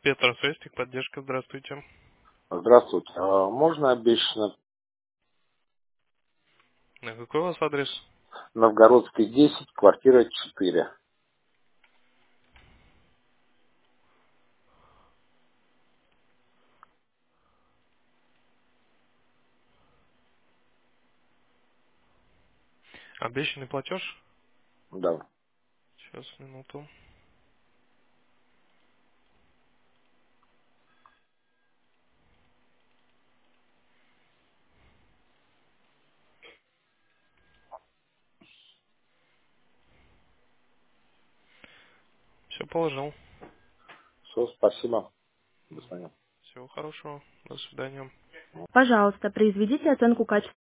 Петросвязь, техподдержка, здравствуйте. Здравствуйте. Можно обещано А какой у вас адрес? Новгородский 10, квартира 4. Обещанный платеж? Да. Сейчас, минуту. Все положил. Все, спасибо. До свидания. Всего хорошего. До свидания. Ну, Пожалуйста, произведите оценку качества.